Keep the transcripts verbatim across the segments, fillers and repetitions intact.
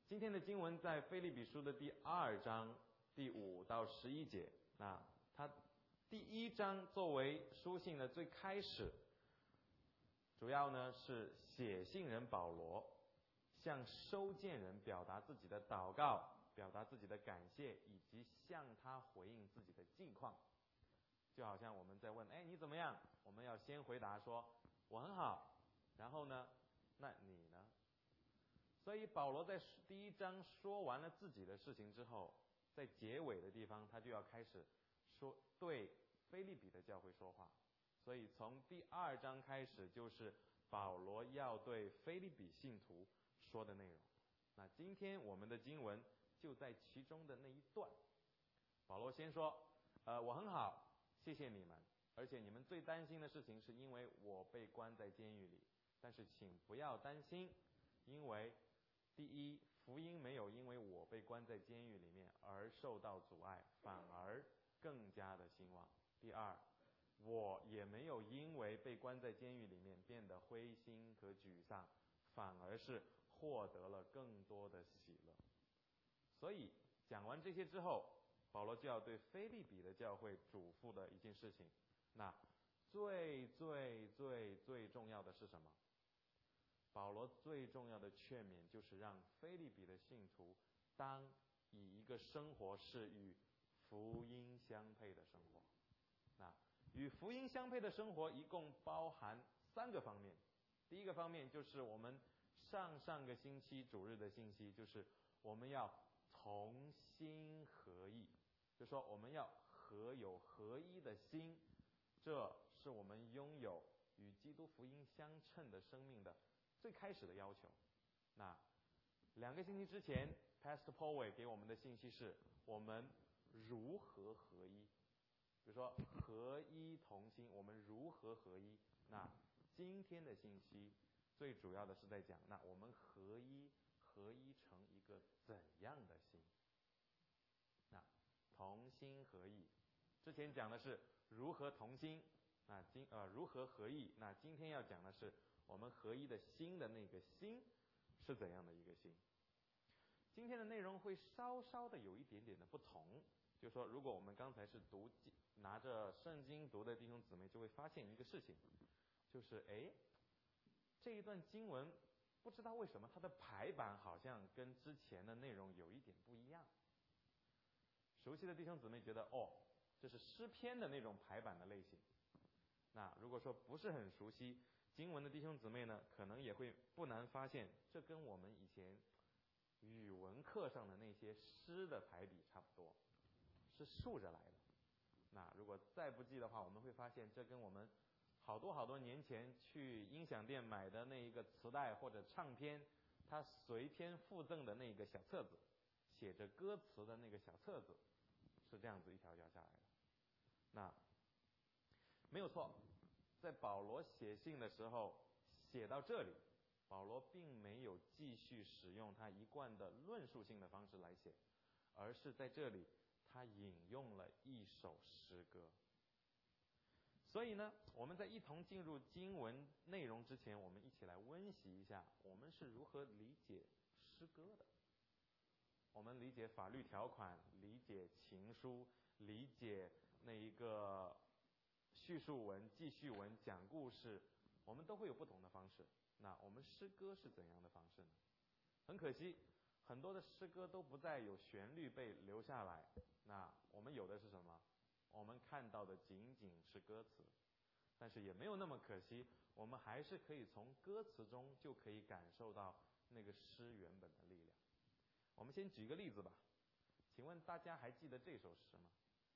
今天的经文在腓立比书的第二章第五到十一节。那它第一章作为书信的最开始，主要呢是写信人保罗向收件人表达自己的祷告，表达自己的感谢，以及向他回应自己的近况。就好像我们在问，哎，你怎么样？我们要先回答说，我很好。然后呢，那你呢？所以保罗在第一章说完了自己的事情之后，在结尾的地方，他就要开始说对腓立比的教会说话。所以从第二章开始，就是保罗要对腓立比信徒说的内容。那今天我们的经文就在其中的那一段。保罗先说，呃，我很好，谢谢你们，而且你们最担心的事情是因为我被关在监狱里，但是请不要担心，因为第一，福音没有因为我被关在监狱里面而受到阻碍，反而更加的兴旺。第二，我也没有因为被关在监狱里面变得灰心和沮丧，反而是获得了更多的喜乐。所以讲完这些之后，保罗就要对腓立比的教会嘱咐的一件事情，那最最最最重要的是什么？保罗最重要的劝勉就是让腓立比的信徒当以一个生活是与福音相配的生活。那与福音相配的生活一共包含三个方面。第一个方面就是我们上上个星期主日的信息，就是我们要同心合意，就说我们要合有合一的心，这是我们拥有与基督福音相称的生命的最开始的要求。那两个星期之前 Pastor Paul 给我们的信息是我们如何合一，比如说合一同心，我们如何合一。那今天的信息最主要的是在讲，那我们合一合一成一个怎样的心。那同心合意，之前讲的是如何同心，那今呃如何合意，那今天要讲的是我们合一的心的那个心是怎样的一个心。今天的内容会稍稍的有一点点的不同，就是说如果我们刚才是读拿着圣经读的弟兄姊妹就会发现一个事情，就是哎，这一段经文不知道为什么它的排版好像跟之前的内容有一点不一样。熟悉的弟兄姊妹觉得哦，这是诗篇的那种排版的类型。那如果说不是很熟悉经文的弟兄姊妹呢，可能也会不难发现，这跟我们以前语文课上的那些诗的排比差不多，是竖着来的。那如果再不记的话，我们会发现这跟我们好多好多年前去音响店买的那一个磁带或者唱片，它随篇附赠的那个小册子，写着歌词的那个小册子，是这样子一条条下来的。那没有错，在保罗写信的时候写到这里，保罗并没有继续使用他一贯的论述性的方式来写，而是在这里他引用了一首诗歌。所以呢，我们在一同进入经文内容之前，我们一起来温习一下我们是如何理解诗歌的。我们理解法律条款，理解情书，理解那一个叙述文、记叙文、讲故事，我们都会有不同的方式。那我们诗歌是怎样的方式呢？很可惜，很多的诗歌都不再有旋律被留下来。那我们有的是什么？我们看到的仅仅是歌词。但是也没有那么可惜，我们还是可以从歌词中就可以感受到那个诗原本的力量。我们先举个例子吧，请问大家还记得这首诗吗？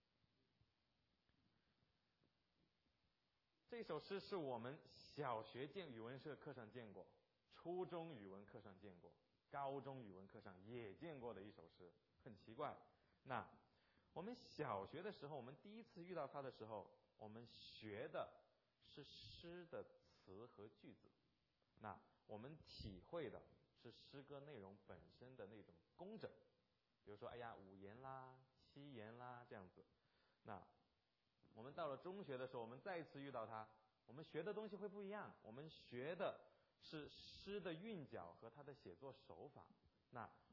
这首诗是我们小学见语文社课上见过，初中语文课上见过，高中语文课上也见过的一首诗。很奇怪，那我们小学的时候，我们第一次遇到它的时候，我们学的是诗的词和句子，那我们体会的是诗歌内容本身的那种工整，比如说哎呀五言啦、七言啦这样子。那我们到了中学的时候，我们再一次遇到它，我们学的东西会不一样，我们学的是诗的韵脚和它的写作手法。那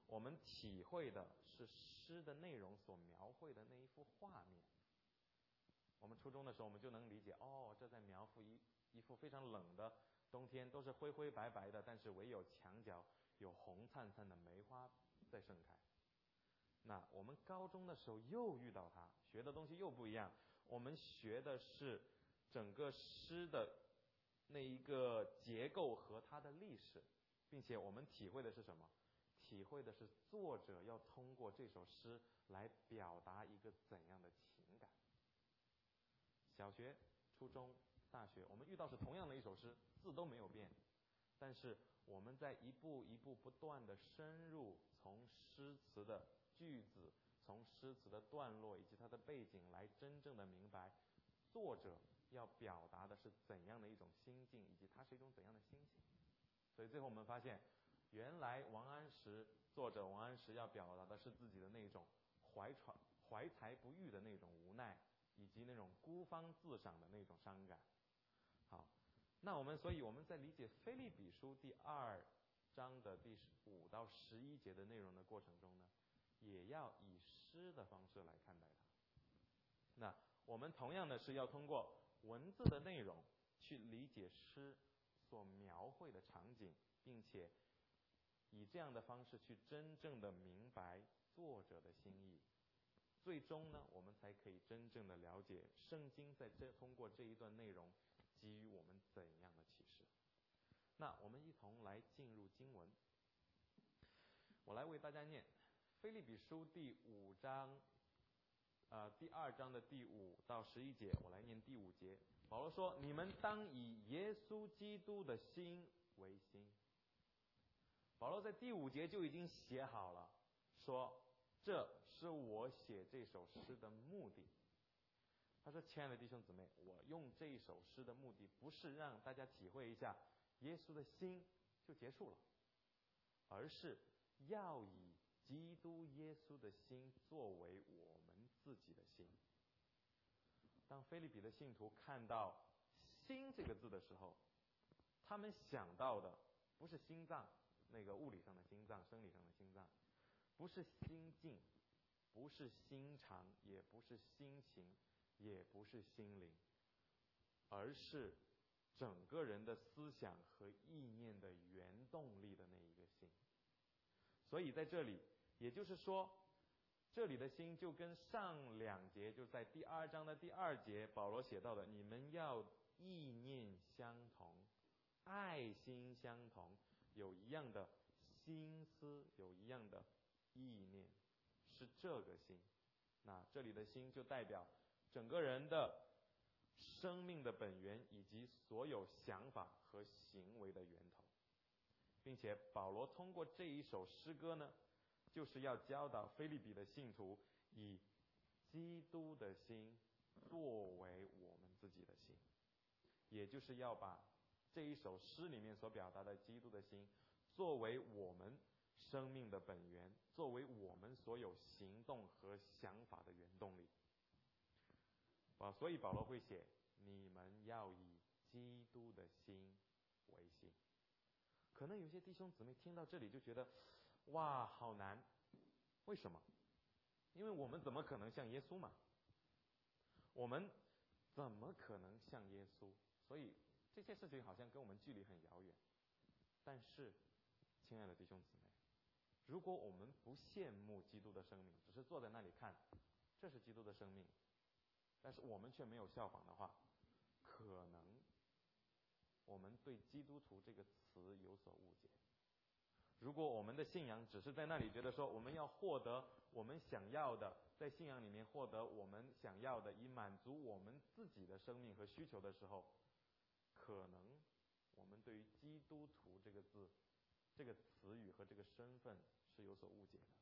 我们体会的是诗的内容所描绘的那一幅画面。我们初中的时候，我们就能理解，哦，这在描绘一一幅非常冷的冬天，都是灰灰白白的，但是唯有墙角有红灿灿的梅花在盛开。那我们高中的时候又遇到它，学的东西又不一样。我们学的是整个诗的那一个结构和它的历史，并且我们体会的是什么？体会的是作者要通过这首诗来表达一个怎样的情感。小学、初中、大学，我们遇到是同样的一首诗，字都没有变，但是我们在一步一步不断的深入，从诗词的句子，从诗词的段落以及它的背景，来真正的明白作者要表达的是怎样的一种心境，以及它是一种怎样的心情。所以最后我们发现，原来王安石作者王安石要表达的是自己的那种怀揣怀才不遇的那种无奈，以及那种孤芳自赏的那种伤感。好，那我们所以我们在理解腓立比书第二章的第五到十一节的内容的过程中呢，也要以诗的方式来看待它。那我们同样的是要通过文字的内容去理解诗所描绘的场景，并且以这样的方式去真正的明白作者的心意。最终呢，我们才可以真正的了解圣经在这通过这一段内容给予我们怎样的启示。那我们一同来进入经文，我来为大家念腓立比书第五章呃第二章的第五到十一节。我来念第五节。保罗说：你们当以耶稣基督的心为心。保罗在第五节就已经写好了，说这是我写这首诗的目的。他说：亲爱的弟兄姊妹，我用这一首诗的目的不是让大家体会一下耶稣的心就结束了，而是要以基督耶稣的心作为我们自己的心。当腓立比的信徒看到心这个字的时候，他们想到的不是心脏，那个物理上的心脏，生理上的心脏，不是心境，不是心肠，也不是心情，也不是心灵，而是整个人的思想和意念的原动力的那一个心。所以在这里，也就是说，这里的心就跟上两节，就在第二章的第二节保罗写到的，你们要意念相同，爱心相同，有一样的心思，有一样的意念，是这个心。那这里的心就代表整个人的生命的本源，以及所有想法和行为的源头。并且保罗通过这一首诗歌呢，就是要教导腓立比的信徒以基督的心作为我们自己的心，也就是要把这一首诗里面所表达的基督的心作为我们生命的本源，作为我们所有行动和想法的原动力。啊，所以保罗会写你们要以基督的心为心。可能有些弟兄姊妹听到这里就觉得哇好难，为什么？因为我们怎么可能像耶稣嘛？我们怎么可能像耶稣？所以这些事情好像跟我们距离很遥远。但是亲爱的弟兄姊妹，如果我们不羡慕基督的生命，只是坐在那里看这是基督的生命，但是我们却没有效仿的话，可能我们对基督徒这个词有所误解。如果我们的信仰只是在那里觉得说我们要获得我们想要的，在信仰里面获得我们想要的，以满足我们自己的生命和需求的时候，可能我们对于基督徒这个字、这个词语和这个身份是有所误解的。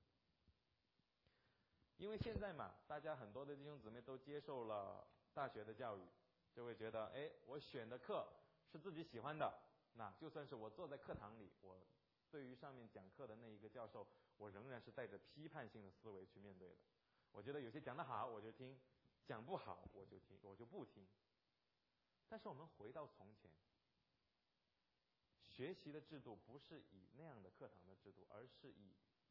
因为现在嘛，大家很多的弟兄姊妹都接受了大学的教育，就会觉得哎，我选的课是自己喜欢的，那就算是我坐在课堂里，我对于上面讲课的那一个教授，我仍然是带着批判性的思维去面对的。我觉得有些讲得好我就听，讲不好我就听，我就不听。但是我们回到从前，学习的制度不是以那样的课堂的制度，而是以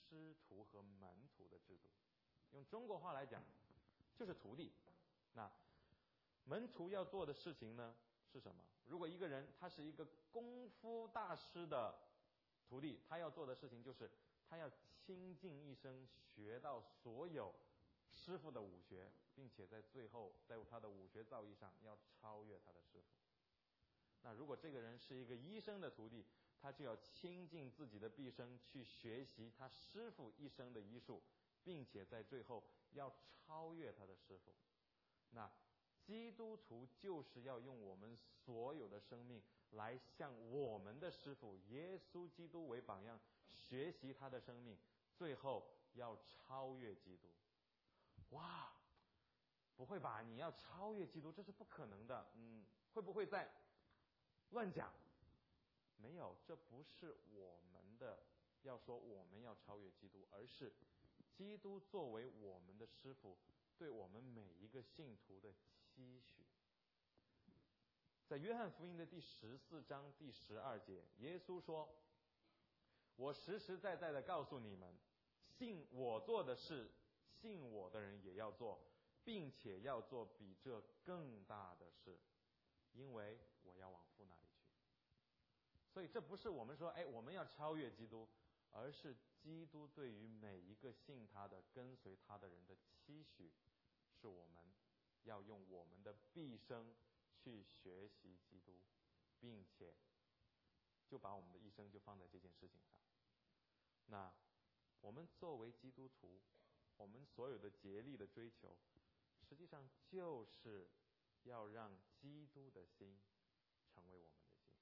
师徒和门徒的制度。用中国话来讲，就是徒弟。那门徒要做的事情呢是什么？如果一个人他是一个功夫大师的徒弟，他要做的事情就是他要倾尽一生学到所有师傅的武学，并且在最后在他的武学造诣上要超越他的师傅。那如果这个人是一个医生的徒弟，他就要倾尽自己的毕生去学习他师傅一生的医术，并且在最后要超越他的师傅。那基督徒就是要用我们所有的生命来向我们的师傅耶稣基督为榜样，学习他的生命，最后要超越基督。哇，不会吧？你要超越基督，这是不可能的。嗯，会不会在乱讲？没有，这不是我们的要说我们要超越基督，而是基督作为我们的师傅对我们每一个信徒的期许。在约翰福音的第十四章第十二节，耶稣说：我实实在在的告诉你们，信我做的事，信我的人也要做，并且要做比这更大的事，因为我要往父那里去。所以这不是我们说哎我们要超越基督，而是基督对于每一个信他的跟随他的人的期许，是我们要用我们的毕生去学习基督，并且就把我们的一生就放在这件事情上。那我们作为基督徒，我们所有的竭力的追求，实际上就是要让基督的心成为我们的心。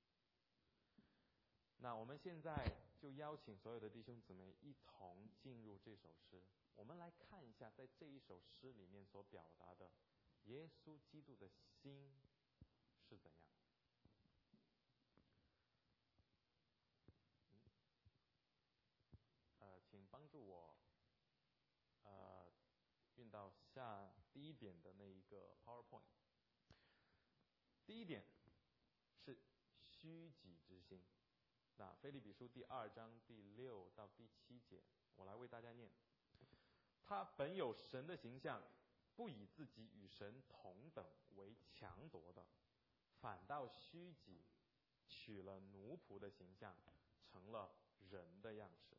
那我们现在就邀请所有的弟兄姊妹一同进入这首诗，我们来看一下在这一首诗里面所表达的耶稣基督的心是怎样。嗯、呃，请帮助我呃运到下第一点的那一个 PowerPoint。第一点是虚己之心。那腓立比书第二章第六到第七节，我来为大家念。他本有神的形象，不以自己与神同等为强夺的，反倒虚己，取了奴仆的形象，成了人的样式。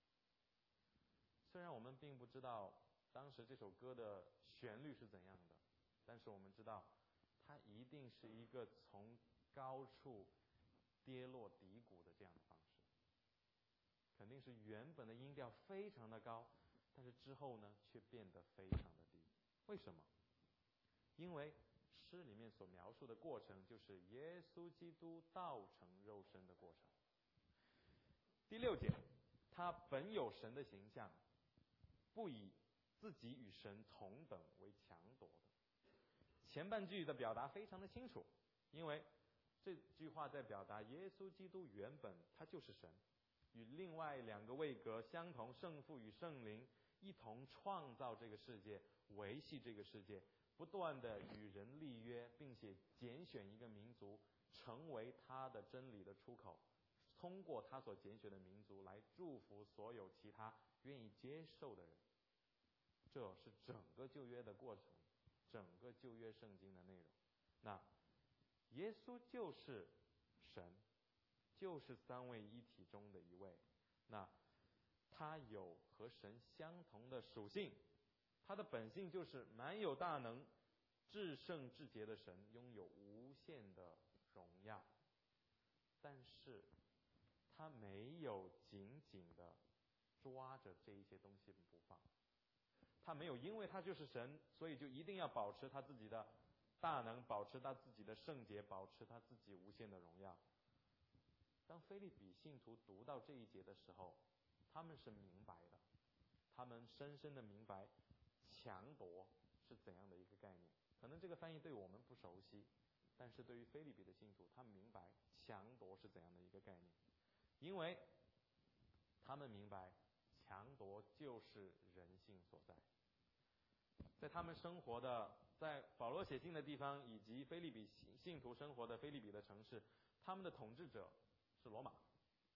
虽然我们并不知道当时这首歌的旋律是怎样的，但是我们知道它一定是一个从高处跌落低谷的这样的方式，肯定是原本的音调非常的高，但是之后呢却变得非常的低。为什么？因为诗里面所描述的过程就是耶稣基督道成肉身的过程。第六节，他本有神的形象，不以自己与神同等为强夺的。前半句的表达非常的清楚，因为这句话在表达耶稣基督原本他就是神，与另外两个位格相同，圣父与圣灵一同创造这个世界，维系这个世界，不断的与人立约，并且拣选一个民族成为他的真理的出口，通过他所拣选的民族来祝福所有其他愿意接受的人。这是整个旧约的过程，整个旧约圣经的内容。那耶稣就是神，就是三位一体中的一位。那他有和神相同的属性，他的本性就是满有大能、至圣至洁的神，拥有无限的荣耀。但是他没有紧紧的抓着这一些东西不放，他没有因为他就是神，所以就一定要保持他自己的大能，保持他自己的圣洁，保持他自己无限的荣耀。当腓立比信徒读到这一节的时候，他们是明白的，他们深深的明白强夺是怎样的一个概念。可能这个翻译对我们不熟悉，但是对于腓立比的信徒，他们明白强夺是怎样的一个概念，因为他们明白强夺就是人性所在。在他们生活的，在保罗写信的地方，以及腓立比信徒生活的腓立比的城市，他们的统治者是罗马。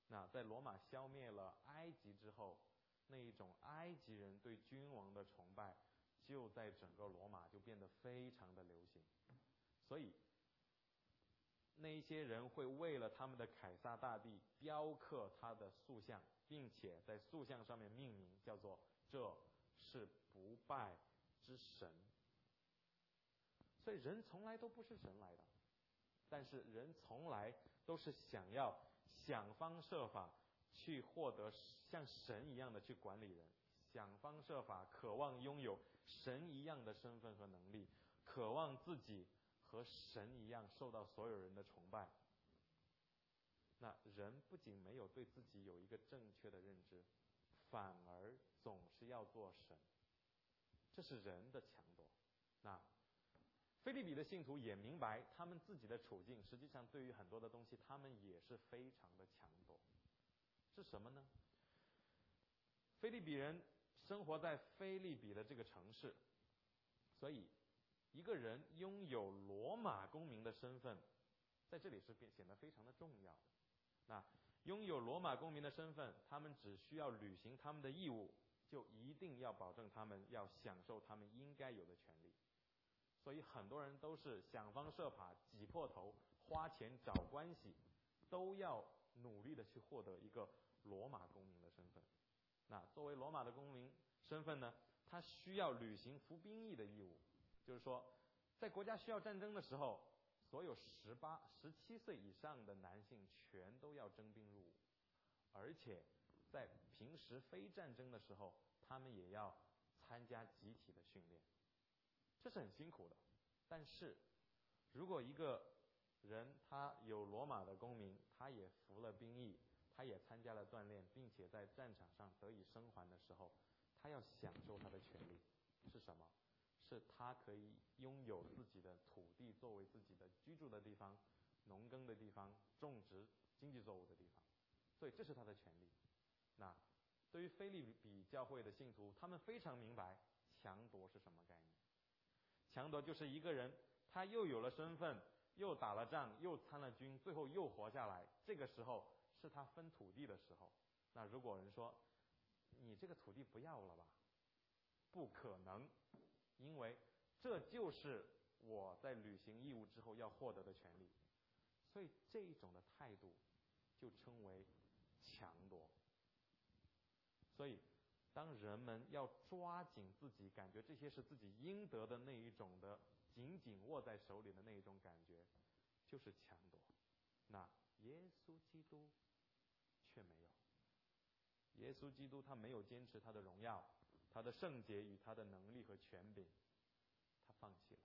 那在罗马消灭了埃及之后，那一种埃及人对君王的崇拜，就在整个罗马就变得非常的流行。所以那一些人会为了他们的凯撒大帝雕刻他的塑像，并且在塑像上面命名，叫做这是不败之神。所以人从来都不是神来的，但是人从来都是想要想方设法去获得像神一样的去管理人，想方设法渴望拥有神一样的身份和能力，渴望自己和神一样受到所有人的崇拜。那人不仅没有对自己有一个正确的认知，反而总是要做神，这是人的强夺。那腓立比的信徒也明白他们自己的处境，实际上对于很多的东西他们也是非常的强夺。是什么呢？腓立比人生活在腓立比的这个城市，所以一个人拥有罗马公民的身份，在这里是显得非常的重要的。那拥有罗马公民的身份，他们只需要履行他们的义务，就一定要保证他们要享受他们应该有的权利。所以很多人都是想方设法挤破头花钱找关系，都要努力的去获得一个罗马公民的身份。那作为罗马的公民身份呢，他需要履行服兵役的义务，就是说在国家需要战争的时候，所有十八、十七岁以上的男性全都要征兵入伍，而且在平时非战争的时候，他们也要参加集体的训练。这是很辛苦的，但是如果一个人他有罗马的公民，他也服了兵役，他也参加了锻炼，并且在战场上得以生还的时候，他要享受他的权利是什么？是他可以拥有自己的土地作为自己的居住的地方，农耕的地方，种植经济作物的地方，所以这是他的权利。那对于腓立比教会的信徒，他们非常明白强夺是什么概念。强夺就是一个人他又有了身份，又打了仗，又参了军，最后又活下来，这个时候是他分土地的时候。那如果有人说你这个土地不要了吧，不可能，因为这就是我在履行义务之后要获得的权利。所以这一种的态度就称为强夺。所以当人们要抓紧自己，感觉这些是自己应得的那一种的紧紧握在手里的那一种感觉，就是强夺。那耶稣基督却没有，耶稣基督他没有坚持他的荣耀，他的圣洁与他的能力和权柄，他放弃了。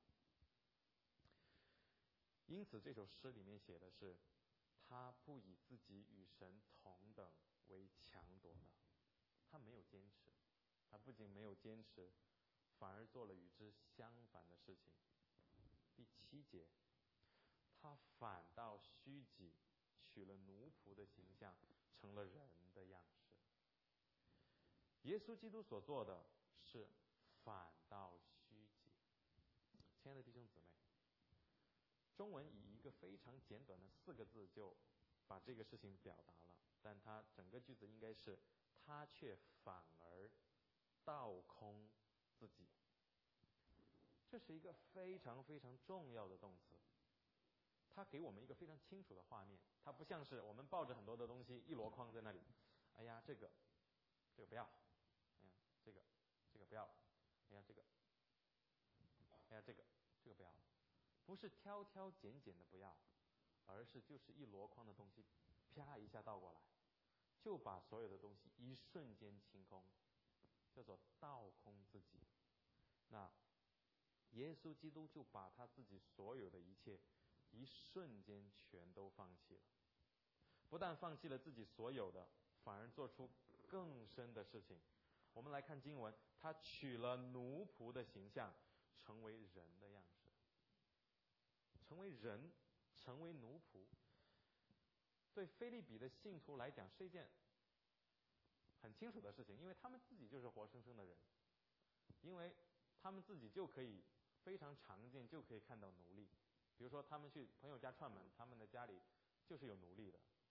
因此这首诗里面写的是，他不以自己与神同等为强夺的。他没有坚持，他不仅没有坚持，反而做了与之相反的事情。第七节，他反倒虚己，取了奴仆的形象，成了人的样式。耶稣基督所做的是反倒虚己。亲爱的弟兄姊妹，中文以一个非常简短的四个字就把这个事情表达了，但它整个句子应该是他却反而倒空自己。这是一个非常非常重要的动词，它给我们一个非常清楚的画面。它不像是我们抱着很多的东西一箩筐在那里，哎呀这个这个不要，哎呀这个这个不要，哎呀这个哎呀这个这个不要，不是挑挑拣拣的不要，而是就是一箩筐的东西啪一下倒过来，就把所有的东西一瞬间清空，叫做倒空自己。那耶稣基督就把他自己所有的一切一瞬间全都放弃了，不但放弃了自己所有的，反而做出更深的事情。我们来看经文，他取了奴仆的形象，成为人的样式。成为人，成为奴仆，对腓立比的信徒来讲是一件很清楚的事情，因为他们自己就是活生生的人，因为他们自己就可以非常常见就可以看到奴隶。比如说他们去朋友家串门，他们的家里就是有奴隶的，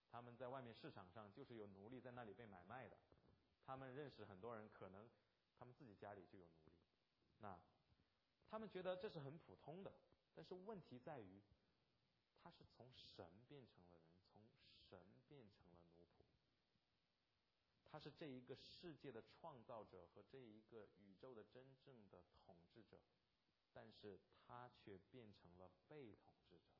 他们在外面市场上就是有奴隶在那里被买卖的，他们认识很多人，可能他们自己家里就有奴隶，那他们觉得这是很普通的。但是问题在于，他是从神变成了人，从神变成了奴仆。他是这一个世界的创造者和这一个宇宙的真正的统治者，但是他却变成了被统治者。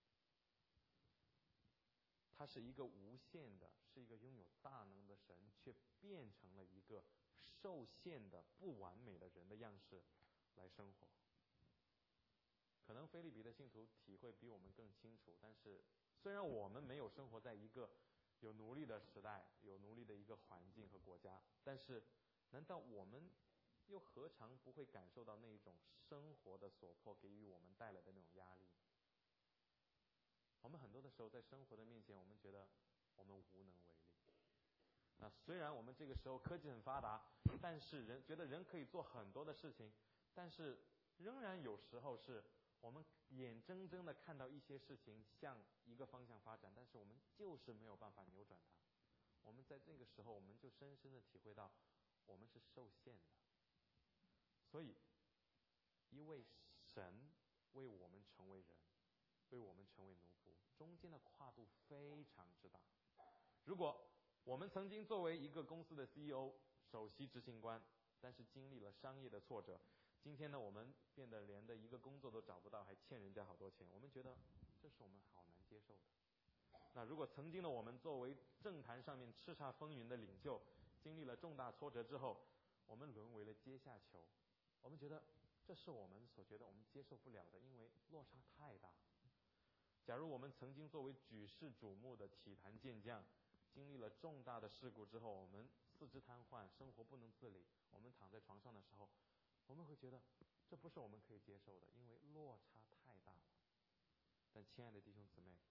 他是一个无限的，是一个拥有大能的神，却变成了一个受限的、不完美的人的样式来生活。可能腓立比的信徒体会比我们更清楚，但是虽然我们没有生活在一个有奴隶的时代，有奴隶的一个环境和国家，但是难道我们又何尝不会感受到那一种生活的所迫给予我们带来的那种压力？我们很多的时候在生活的面前，我们觉得我们无能为力。那虽然我们这个时候科技很发达，但是人觉得人可以做很多的事情，但是仍然有时候是我们眼睁睁的看到一些事情向一个方向发展，但是我们就是没有办法扭转它。我们在这个时候，我们就深深的体会到我们是受限的。所以一位神为我们成为人，为我们成为奴仆，中间的跨度非常之大。如果我们曾经作为一个公司的 C E O 首席执行官，但是经历了商业的挫折，今天呢，我们变得连的一个工作都找不到，还欠人家好多钱，我们觉得这是我们好难接受的。那如果曾经的我们作为政坛上面叱咤风云的领袖，经历了重大挫折之后，我们沦为了阶下囚，我们觉得这是我们所觉得我们接受不了的，因为落差太大。假如我们曾经作为举世瞩目的体坛健将，经历了重大的事故之后，我们四肢瘫痪，生活不能自理，我们躺在床上的时候，我们会觉得这不是我们可以接受的，因为落差太大了。但亲爱的弟兄姊妹，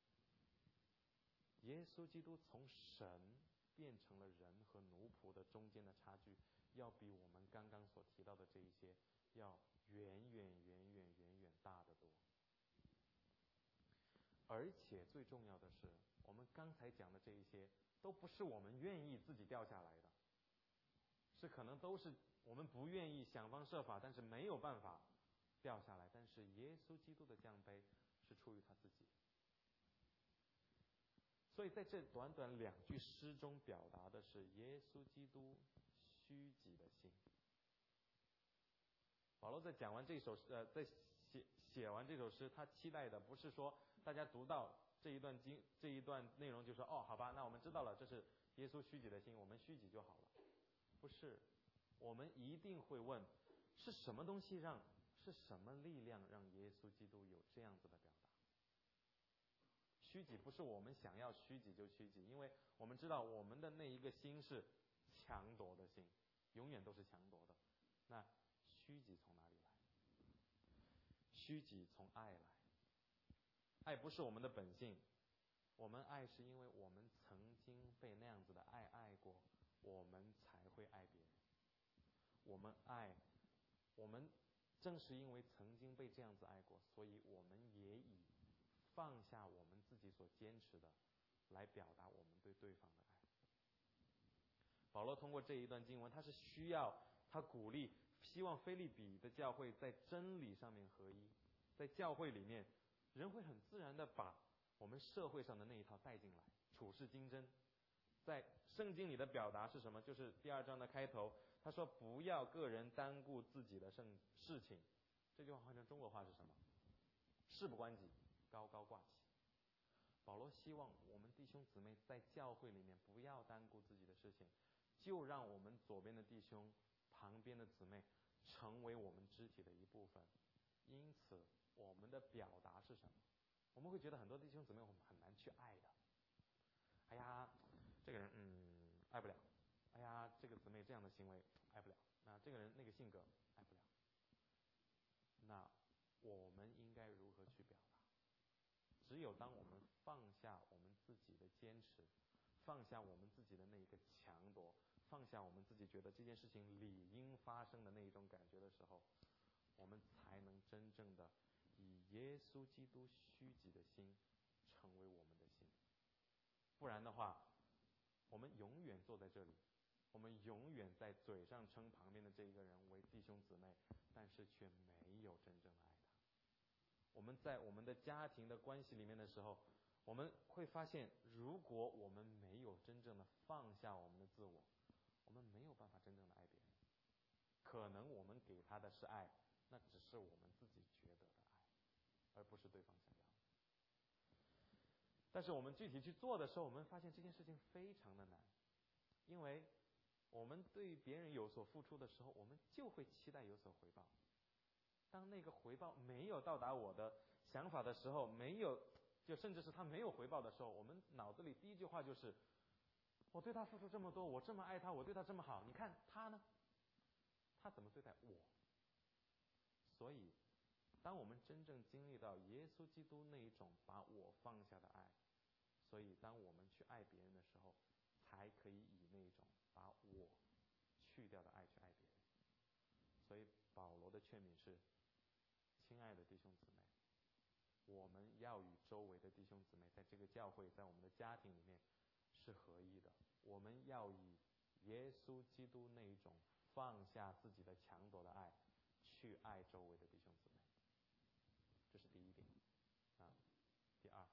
耶稣基督从神变成了人和奴仆的中间的差距，要比我们刚刚所提到的这一些要远远远远远远大得多。而且最重要的是，我们刚才讲的这一些都不是我们愿意自己掉下来的，是可能都是我们不愿意想方设法，但是没有办法掉下来。但是耶稣基督的降卑是出于他自己。所以在这短短两句诗中表达的是耶稣基督虚己的心。保罗在讲完这首呃，在写写完这首诗，他期待的不是说大家读到这一段经这一段内容就说哦，好吧，那我们知道了，这是耶稣虚己的心，我们虚己就好了。不是，我们一定会问，是什么东西让是什么力量让耶稣基督有这样子的表达？虚己不是我们想要虚己就虚己，因为我们知道我们的那一个心是强夺的心，永远都是强夺的。那虚己从哪里来？虚己从爱来。爱不是我们的本性，我们爱是因为我们曾经被那样子的爱爱过，我们才会爱别人。我们爱，我们正是因为曾经被这样子爱过，所以我们也以放下我们自己所坚持的，来表达我们对对方的爱。保罗通过这一段经文，他是需要他鼓励，希望腓立比的教会在真理上面合一，在教会里面，人会很自然的把我们社会上的那一套带进来，处世经真。在圣经里的表达是什么？就是第二章的开头，他说不要个人单顾自己的圣事情。这句话换成中国话是什么？事不关己，高高挂起。保罗希望我们弟兄姊妹在教会里面不要单顾自己的事情，就让我们左边的弟兄、旁边的姊妹成为我们肢体的一部分。因此，我们的表达是什么？我们会觉得很多弟兄姊妹我们很难去爱的。哎呀，这个人嗯爱不了。哎呀，这个姊妹这样的行为爱不了。那这个人那个性格爱不了。那我们应该如何去表达？只有当我们放下我们自己的坚持，放下我们自己的那一个强夺，放下我们自己觉得这件事情理应发生的那一种感觉的时候，我们才能真正的以耶稣基督虚己的心成为我们的心。 不然的话，我们永远坐在这里，我们永远在嘴上称旁边的这一个人为弟兄姊妹，但是却没有真正的爱他。我们在我们的家庭的关系里面的时候，我们会发现，如果我们没有真正的放下我们的自我，我们没有办法真正的爱别人。可能我们给他的是爱，那只是我们自己觉得的爱，而不是对方想要的。但是我们具体去做的时候，我们发现这件事情非常的难，因为我们对别人有所付出的时候，我们就会期待有所回报。当那个回报没有到达我的想法的时候，没有，就甚至是他没有回报的时候，我们脑子里第一句话就是：我对他付出这么多，我这么爱他，我对他这么好，你看他呢？他怎么对待我？所以，当我们真正经历到耶稣基督那一种把我放下的爱，所以当我们去爱别人的时候，才可以以那种把我去掉的爱去爱别人。所以保罗的劝勉是：亲爱的弟兄姊妹，我们要与周围的弟兄姊妹在这个教会，在我们的家庭里面是合一的。我们要以耶稣基督那一种放下自己的强夺的爱去爱周围的弟兄姊妹。这是第一点啊。第二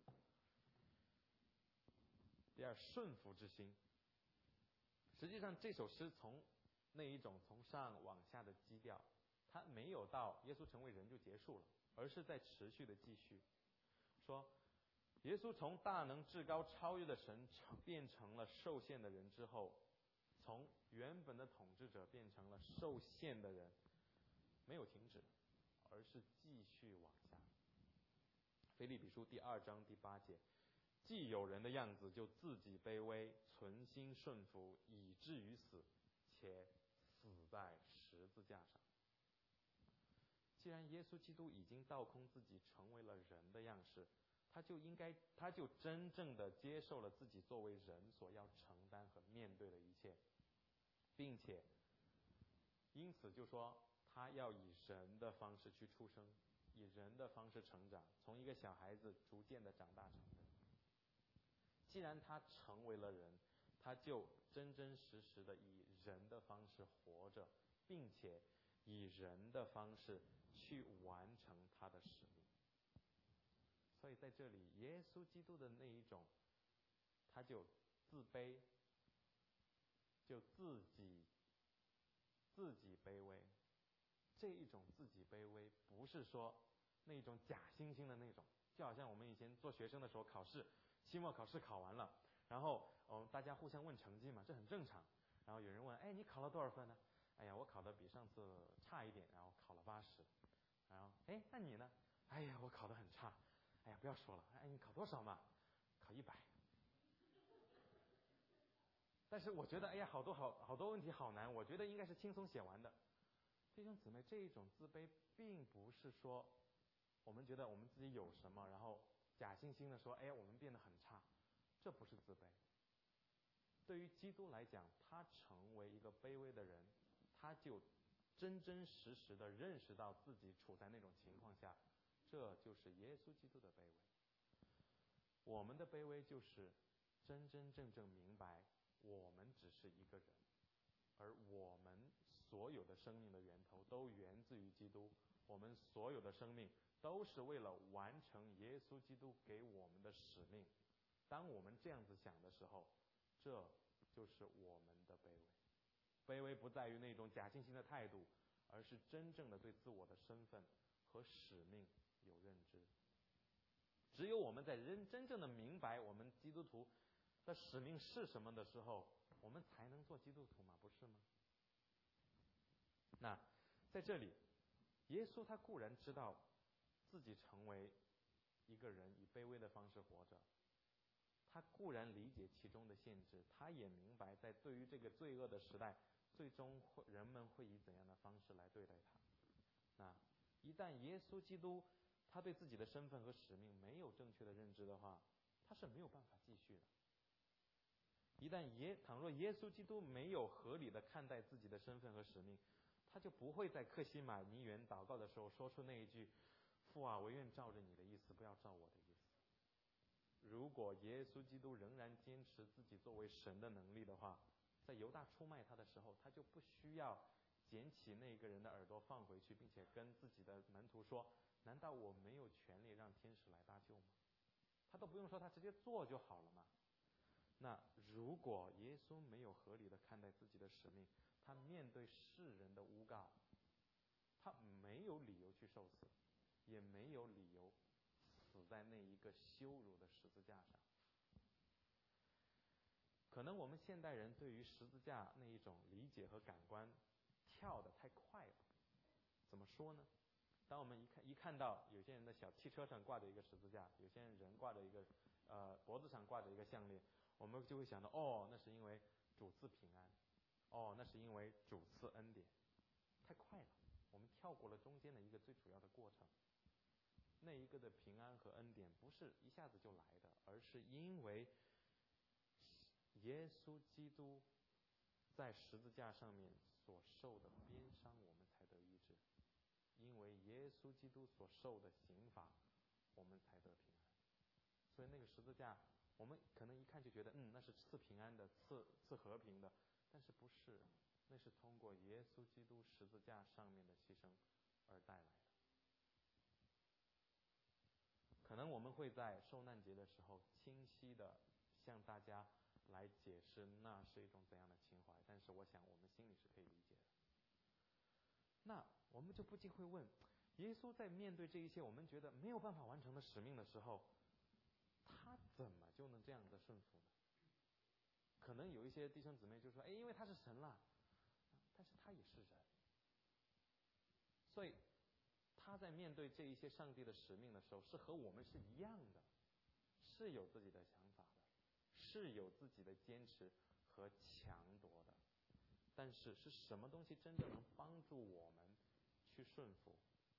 第二顺服之心。实际上这首诗从那一种从上往下的基调，它没有到耶稣成为人就结束了，而是在持续的继续说，耶稣从大能至高超越的神变成了受限的人之后，从原本的统治者变成了受限的人，没有停止，而是继续往下。腓立比书第二章第八节，既有人的样子，就自己卑微，存心顺服，以至于死，且死在十字架上。既然耶稣基督已经倒空自己，成为了人的样式，他就应该，他就真正的接受了自己作为人所要承担和面对的一切，并且因此就说他要以人的方式去出生，以人的方式成长，从一个小孩子逐渐的长大成人。既然他成为了人，他就真真实实的以人的方式活着，并且以人的方式去完成他的使命。所以在这里，耶稣基督的那一种，他就自卑，就自己自己卑微。这一种自己卑微，不是说那种假惺惺的那种，就好像我们以前做学生的时候，考试期末考试考完了，然后嗯大家互相问成绩嘛，这很正常。然后有人问，哎，你考了多少分呢？哎呀，我考的比上次差一点，然后考了八十。然后，哎，那你呢？哎呀，我考得很差。哎呀，不要说了，哎，你考多少嘛？考一百。但是我觉得，哎呀，好多好好多问题好难，我觉得应该是轻松写完的。弟兄姊妹，这一种自卑并不是说我们觉得我们自己有什么，然后假惺惺的说，哎，我们变得很差，这不是自卑。对于基督来讲，他成为一个卑微的人，他就真真实实的认识到自己处在那种情况下，这就是耶稣基督的卑微。我们的卑微就是真真正正明白，我们只是一个人，而我们所有的生命的源头都源自于基督，我们所有的生命都是为了完成耶稣基督给我们的使命。当我们这样子想的时候，这就是我们的卑微。卑微不在于那种假惺惺的态度，而是真正的对自我的身份和使命有认知。只有我们在真真正的明白我们基督徒的使命是什么的时候，我们才能做基督徒嘛，不是吗？那在这里，耶稣他固然知道自己成为一个人以卑微的方式活着，他固然理解其中的限制，他也明白在对于这个罪恶的时代，最终会人们会以怎样的方式来对待他。那一旦耶稣基督他对自己的身份和使命没有正确的认知的话，他是没有办法继续的。一旦耶倘若耶稣基督没有合理的看待自己的身份和使命，他就不会在客西马尼园祷告的时候说出那一句，父啊，我愿照着你的意思，不要照我的意思。 如果耶稣基督仍然坚持自己作为神的能力的话，在犹大出卖他的时候，他就不需要捡起那个人的耳朵放回去，并且跟自己的门徒说，难道我没有权利让天使来搭救吗？他都不用说，他直接做就好了嘛。那如果耶稣没有合理的看待自己的使命，他面对世人的诬告，他没有理由去受死，也没有理由死在那一个羞辱的十字架上。可能我们现代人对于十字架那一种理解和感官跳得太快了。怎么说呢？当我们一看一看到有些人的小汽车上挂着一个十字架，有些人挂着一个呃脖子上挂着一个项链，我们就会想到，哦，那是因为主赐平安，哦，那是因为主赐恩典。太快了，我们跳过了中间的一个最主要的过程。那一个的平安和恩典不是一下子就来的，而是因为耶稣基督在十字架上面所受的鞭伤，我们才得医治；因为耶稣基督所受的刑罚，我们才得平安。所以那个十字架，我们可能一看就觉得，嗯，那是赐平安的、赐赐和平的，但是不是，那是通过耶稣基督十字架上面的牺牲而带来的。可能我们会在受难节的时候清晰的向大家来解释那是一种怎样的情怀，但是我想我们心里是可以理解的。那我们就不禁会问，耶稣在面对这一些我们觉得没有办法完成的使命的时候，他怎么就能这样的顺服呢？可能有一些弟兄姊妹就说，哎，因为他是神啦，但是他也是人，所以他在面对这一些上帝的使命的时候，是和我们是一样的，是有自己的想法的，是有自己的坚持和强夺的。但是是什么东西真正能帮助我们去顺服？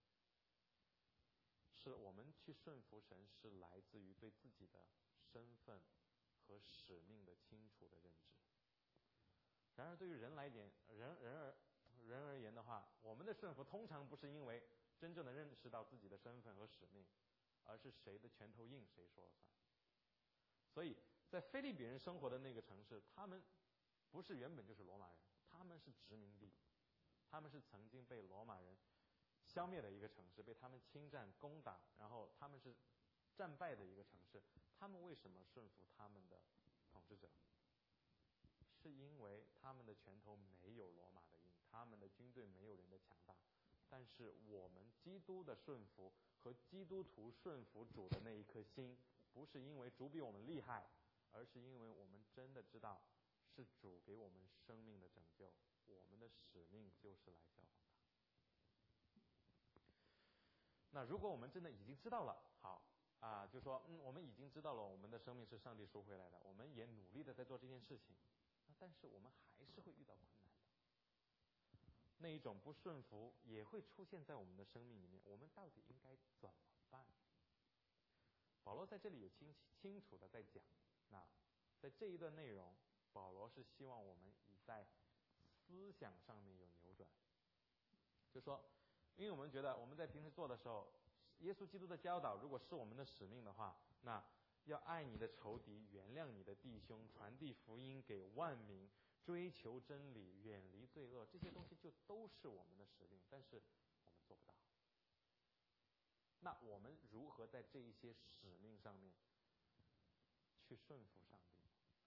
是我们去顺服神，是来自于对自己的身份和使命的清楚的认知。然而对于人来言，人人而人而言的话，我们的顺服通常不是因为真正的认识到自己的身份和使命，而是谁的拳头硬谁说了算。所以在腓立比人生活的那个城市，他们不是原本就是罗马人，他们是殖民地，他们是曾经被罗马人消灭的一个城市，被他们侵占攻打，然后他们是战败的一个城市。他们为什么顺服他们的统治者？是因为他们的拳头没有罗马的硬，他们的军队没有人的强大。但是我们基督的顺服和基督徒顺服主的那一颗心，不是因为主比我们厉害，而是因为我们真的知道是主给我们生命的拯救，我们的使命就是来效仿他。那如果我们真的已经知道了，好啊，就说嗯，我们已经知道了我们的生命是上帝赎回来的，我们也努力的在做这件事情，那但是我们还是会遇到困难的。那一种不顺服也会出现在我们的生命里面，我们到底应该怎么办？保罗在这里也清清楚的在讲，那在这一段内容，保罗是希望我们以在思想上面有扭转，就说，因为我们觉得我们在平时做的时候，耶稣基督的教导如果是我们的使命的话，那要爱你的仇敌，原谅你的弟兄，传递福音给万民，追求真理，远离罪恶，这些东西就都是我们的使命，但是我们做不到。那我们如何在这一些使命上面去顺服上帝？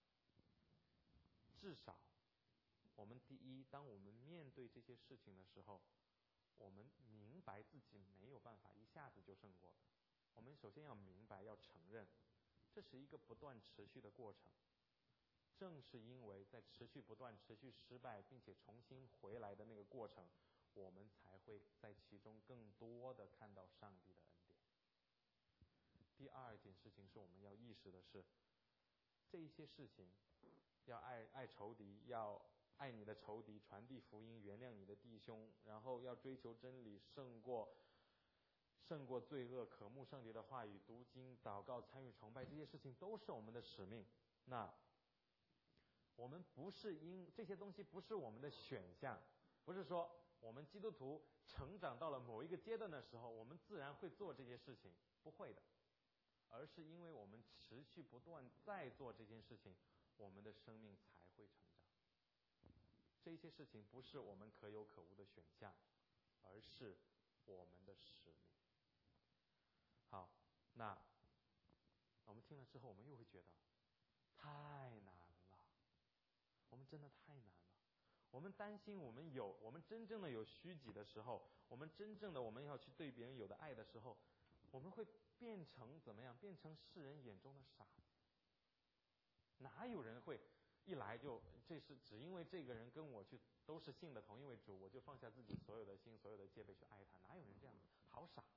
至少我们第一，当我们面对这些事情的时候，我们明白自己没有办法一下子就胜过的。我们首先要明白，要承认，这是一个不断持续的过程。正是因为在持续不断、持续失败，并且重新回来的那个过程，我们才会在其中更多的看到上帝的恩典。第二件事情是我们要意识的是，这一些事情，要爱爱仇敌，要爱你的仇敌，传递福音，原谅你的弟兄，然后要追求真理，胜过胜过罪恶，渴慕上帝的话语，读经、祷告、参与崇拜，这些事情都是我们的使命。那我们不是因这些东西不是我们的选项，不是说我们基督徒成长到了某一个阶段的时候，我们自然会做这些事情，不会的。 而是因为我们持续不断在做这件事情，我们的生命才会成长。这些事情不是我们可有可无的选项，而是我们的使命。好，那我们听了之后，我们又会觉得太难了，我们真的太难了。我们担心我们有，我们真正的有虚己的时候，我们真正的我们要去对别人有的爱的时候，我们会变成怎么样？变成世人眼中的傻子。哪有人会一来就这是只因为这个人跟我去都是信的同一位主，我就放下自己所有的心、所有的戒备去爱他？哪有人这样子？好傻！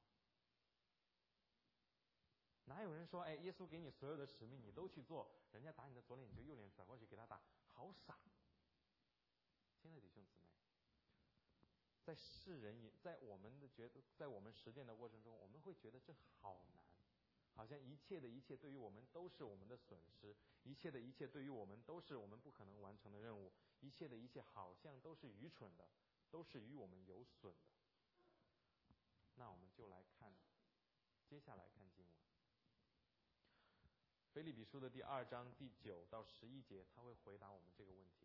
哪有人说，哎，耶稣给你所有的使命你都去做，人家打你的左脸你就右脸甩过去给他打？好傻！亲爱的弟兄姊妹，在世人也在我们的觉得，在我们实践的过程中，我们会觉得这好难，好像一切的一切对于我们都是我们的损失，一切的一切对于我们都是我们不可能完成的任务，一切的一切好像都是愚蠢的，都是与我们有损的。那我们就来看，接下来看经文，腓立比书的第二章第九到十一节，他会回答我们这个问题。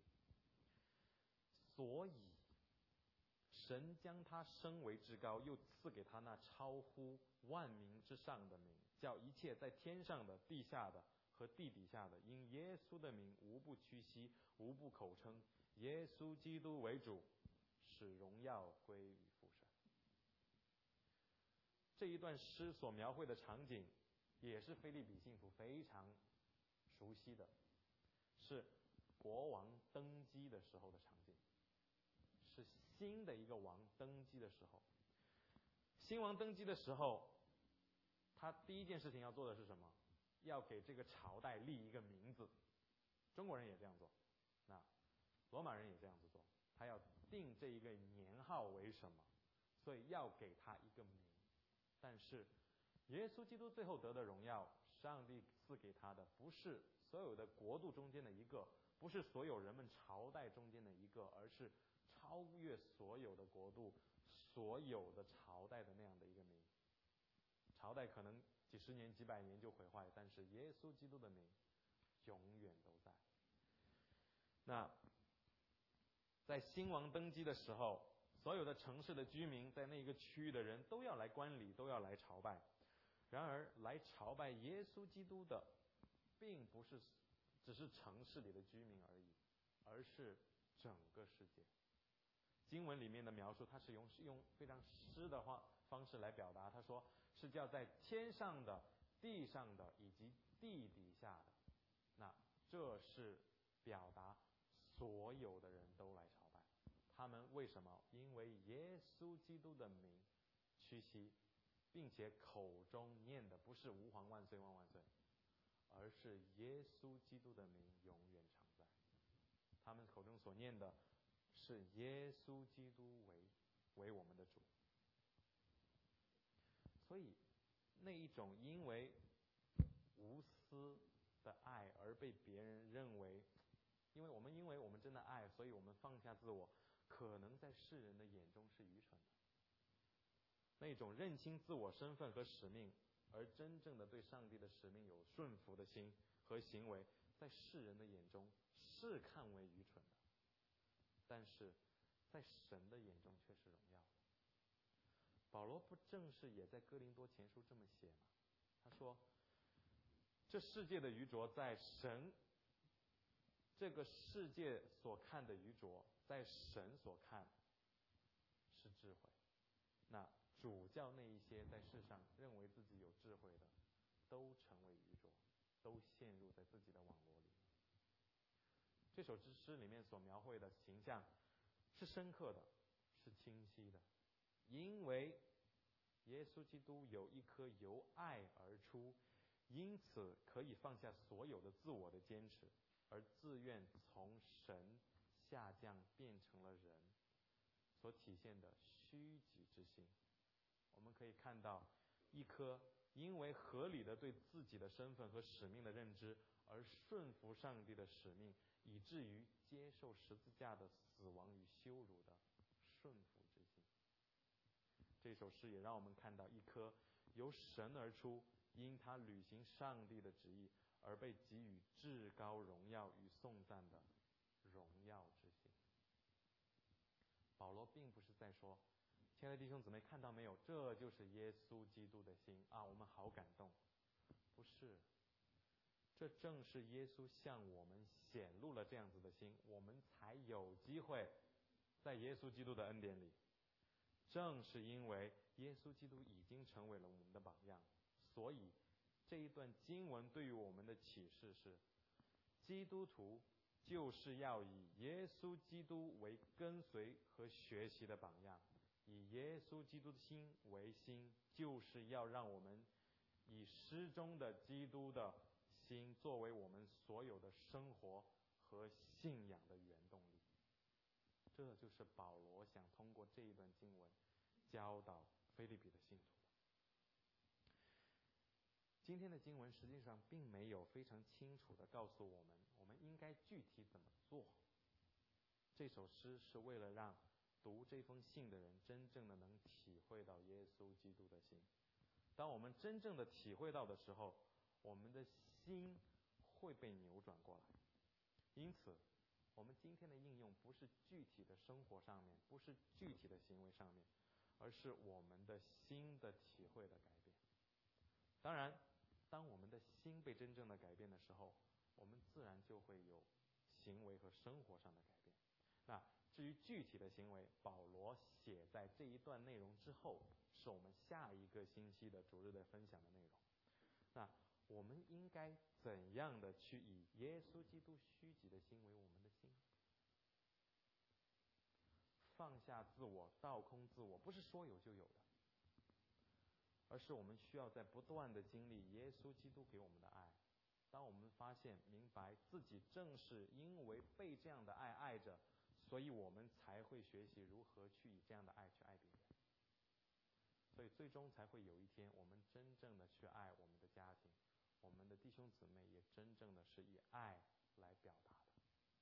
所以神将他升为至高，又赐给他那超乎万民之上的名，叫一切在天上的、地下的和地底下的，因耶稣的名无不屈膝，无不口称耶稣基督为主，使荣耀归于父神。这一段诗所描绘的场景，也是腓立比信徒非常熟悉的，是国王登基的时候的场景。是新的一个王登基的时候，新王登基的时候，他第一件事情要做的是什么？要给这个朝代立一个名字。中国人也这样做，那罗马人也这样子做，他要定这一个年号为什么？所以要给他一个名。但是耶稣基督最后得的荣耀，上帝赐给他的不是所有的国度中间的一个，不是所有人们朝代中间的一个，而是超越所有的国度、所有的朝代的那样的一个名。朝代可能几十年、几百年就毁坏，但是耶稣基督的名永远都在。那在新王登基的时候，所有的城市的居民，在那个区域的人都要来观礼，都要来朝拜。然而，来朝拜耶稣基督的，并不是只是城市里的居民而已，而是整个世界。经文里面的描述，它是用用非常诗的话方式来表达。他说是叫在天上的、地上的以及地底下的。那这是表达所有的人都来朝拜。他们为什么？因为耶稣基督的名屈膝，并且口中念的不是吾皇万岁万万岁，而是耶稣基督的名永远常在。他们口中所念的是耶稣基督为为我们的主。所以那一种因为无私的爱而被别人认为，因为我们因为我们真的爱，所以我们放下自我，可能在世人的眼中是愚蠢的。那种认清自我身份和使命，而真正的对上帝的使命有顺服的心和行为，在世人的眼中是看为愚蠢的，但是在神的眼中却是荣耀的。保罗不正是也在哥林多前书这么写吗？他说这世界的愚拙，在神这个世界所看的愚拙，在神所看是智慧。那主叫那一些在世上认为自己有智慧的，都成为愚拙，都陷入在自己的网络里。这首诗里面所描绘的形象是深刻的，是清晰的，因为耶稣基督有一颗由爱而出，因此可以放下所有的自我的坚持，而自愿从神下降变成了人所体现的虚己之心。我们可以看到一颗因为合理的对自己的身份和使命的认知而顺服上帝的使命，以至于接受十字架的死亡与羞辱的顺服之心。这首诗也让我们看到一颗由神而出， 因他履行上帝的旨意而被给予至高荣耀与颂赞的荣耀之心。保罗并不是在说，亲爱的弟兄姊妹，看到没有，这就是耶稣基督的心啊，我们好感动。不是，这正是耶稣向我们显露了这样子的心，我们才有机会在耶稣基督的恩典里。正是因为耶稣基督已经成为了我们的榜样，所以这一段经文对于我们的启示是，基督徒就是要以耶稣基督为跟随和学习的榜样，以耶稣基督的心为心，就是要让我们以诗中的基督的心作为我们所有的生活和信仰的原动力。这就是保罗想通过这一段经文教导腓立比的信徒。今天的经文实际上并没有非常清楚地告诉我们我们应该具体怎么做。这首诗是为了让读这封信的人真正的能体会到耶稣基督的心。当我们真正的体会到的时候，我们的心会被扭转过来。因此我们今天的应用不是具体的生活上面，不是具体的行为上面，而是我们的心的体会的改变。当然当我们的心被真正的改变的时候，我们自然就会有行为和生活上的改变。那至于具体的行为，保罗写在这一段内容之后，是我们下一个星期的主日的分享的内容。那我们应该怎样的去以耶稣基督虚己的心为我们的心？放下自我，倒空自我，不是说有就有的，而是我们需要在不断的经历耶稣基督给我们的爱。当我们发现明白自己正是因为被这样的爱爱着，所以我们才会学习如何去以这样的爱去爱别人。所以最终才会有一天，我们真正的去爱我们的家庭，我们的弟兄姊妹也真正的是以爱来表达的。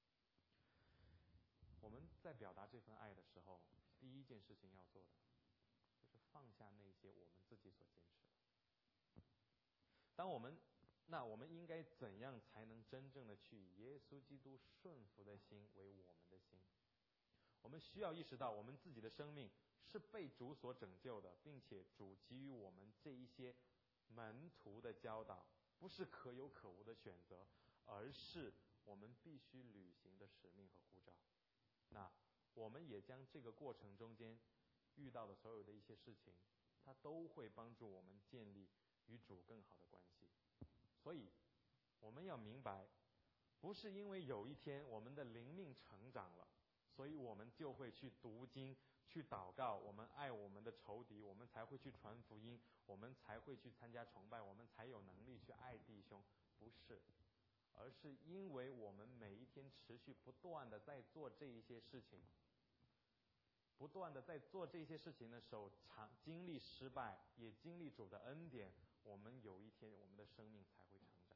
我们在表达这份爱的时候，第一件事情要做的就是放下那些我们自己所坚持的。当我们那我们应该怎样才能真正的去以耶稣基督顺服的心为我们的心？我们需要意识到我们自己的生命是被主所拯救的，并且主给予我们这一些门徒的教导不是可有可无的选择，而是我们必须履行的使命和呼召。那我们也将这个过程中间遇到的所有的一些事情，它都会帮助我们建立与主更好的关系。所以我们要明白，不是因为有一天我们的灵命成长了，所以我们就会去读经去祷告，我们爱我们的仇敌，我们才会去传福音，我们才会去参加崇拜，我们才有能力去爱弟兄。不是，而是因为我们每一天持续不断的在做这一些事情，不断的在做这些事情的时候，常经历失败，也经历主的恩典，我们有一天我们的生命才会成长。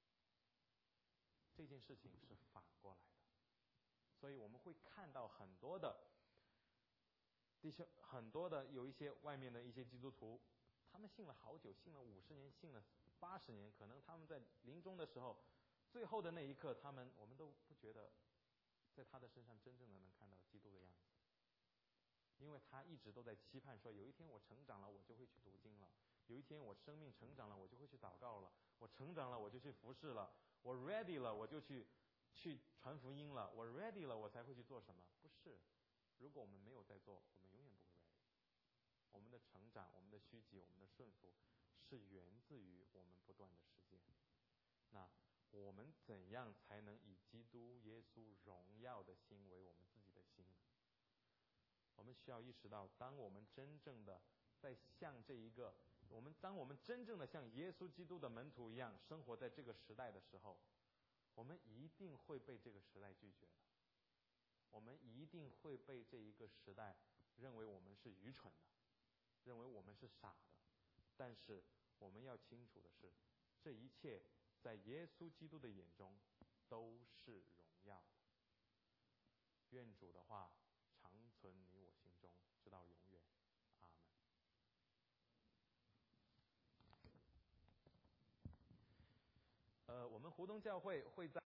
这件事情是反过来的，所以我们会看到很多的弟兄，很多的有一些外面的一些基督徒，他们信了好久，信了五十年，信了八十年，可能他们在临终的时候，最后的那一刻，他们我们都不觉得在他的身上真正的能看到基督的样子，因为他一直都在期盼说，有一天我成长了，我就会去读经了；有一天我生命成长了，我就会去祷告了；我成长了，我就去服侍了；我 ready 了，我就去去传福音了；我 ready 了，我才会去做什么？不是，如果我们没有在做，我们永远不会 ready。我们的成长，我们的虚己，我们的顺服，是源自于我们不断的实践。那我们怎样才能以基督耶稣荣耀的心为我们自己的心呢？我们需要意识到，当我们真正的在像这一个我们当我们真正的像耶稣基督的门徒一样生活在这个时代的时候，我们一定会被这个时代拒绝的，我们一定会被这一个时代认为我们是愚蠢的，认为我们是傻的。但是我们要清楚的是，这一切在耶稣基督的眼中都是荣耀的。愿主的话长存你我心中，直到永远。阿门。 湖东教会会在